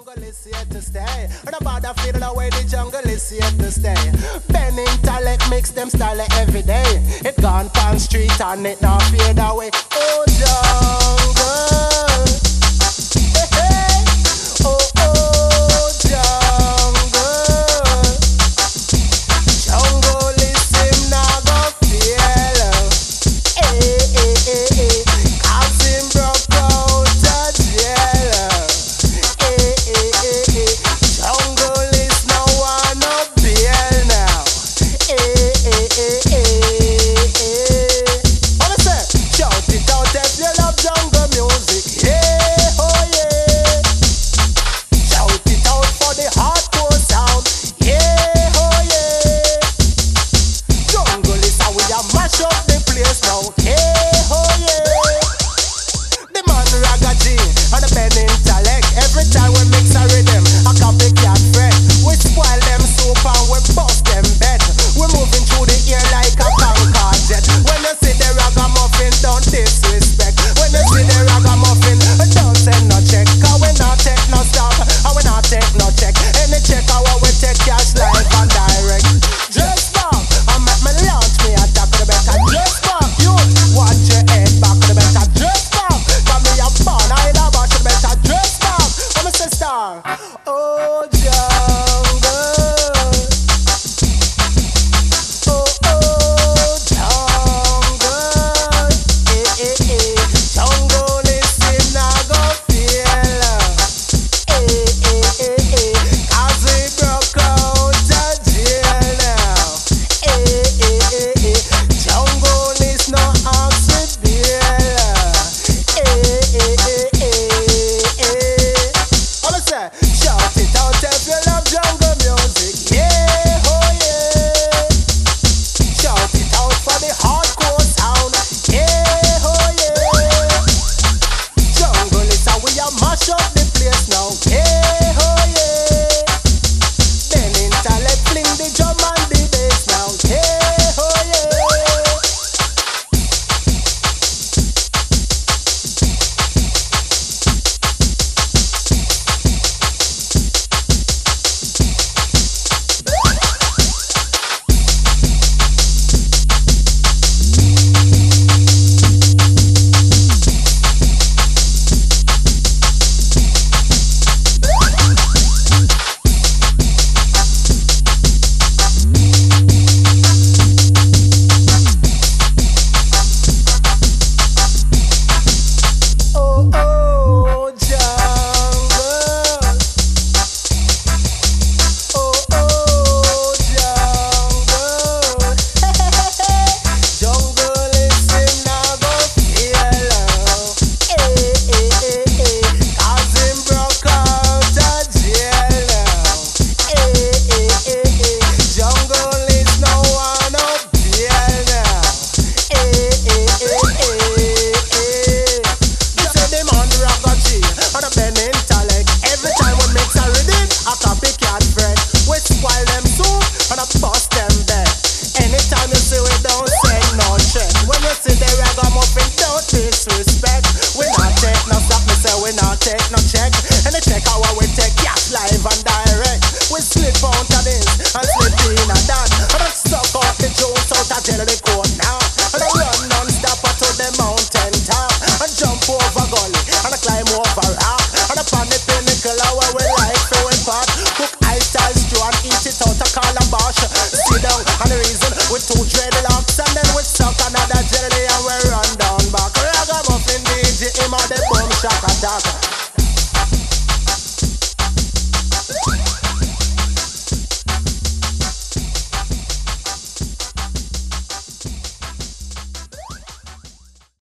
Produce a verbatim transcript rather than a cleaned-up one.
jungle is here to stay. And about the feeling away, the jungle is here to stay. Ben intellect makes them style it every day. It gone pan street and it now fade away. Oh jungle, hey, hey. Oh oh jungle, jungle is him now go feel. Hey hey hey hey, cause him broke out of jail. Hey hey hey hey, jungle is no one no bail now. Hey hey hey hey hey. What I say? Shout it out if you love jungle music. Yeah, oh yeah. Shout it out for the hardcore sound. Yeah, oh yeah. Jungle is how we a mash up the place now. Yeah, oh yeah. The man Ragga G and the Ben intellect. Every time we mix a rhythm, a copycat friend. We spoil them soup and we bust them bed. We're moving through the air like a Concorde jet. When you see the ragamuffin, don't disrespect. When you see the ragamuffin, don't send no check. Cause we not take no stop, and we not take no check. Any check how we take cash live and direct. Just back, I make me launch me attack the better. Just back, you watch your head back the better. Just back, cause me a born, I love watch the better. Just back, I'm a sister. Oh jungle. Oh, oh, jungle, eh, eh, eh. Jungle is him now go feel. Eh, eh, eh, eh. Cause he broke out of jail now. Eh, eh, eh, eh. Jungle is no oxy bail. Eh, eh, eh, eh, eh. All I say, shout it out if you love jungle music. Yeah, oh yeah. Shout it out for the hardcore sound. Yeah, oh yeah. Jungle is how we a mash up the place now. Yeah, oh yeah. Ben intellect fling the drum and the bass now. Yeah, oh yeah. Oh, oh, jungle. Oh, oh, jungle. Jungle is him now go feel. Eh, eh, eh, eh. Cause him broke out of jail. Eh, eh, eh, eh. Jungle is no one no bail now. Eh, eh, eh, eh, eh. You say the man Ragga G and the Ben intellect. Every time we mix a rhythm, a copycat friend. We spoil them soup and a bust them bed. Anytime you see we don't send no check. When you see the ragamuffin, don't disrespect. We not take no stop, me say we not take no check. Any check how we take cash live and direct. We slip out of this and slip in and that. And I stuck out the juice out of jail of the court now. And I run non-stop to the mountain top. And jump over gully and I climb over rock. And upon the pinnacle where we like to we pot. Cook ice style stew and eat it out a calabash. Sit down and the reason with two dreadlocks. And then we suck another jelly and we run down back. Ragamuffin D J him on the boom shock attack.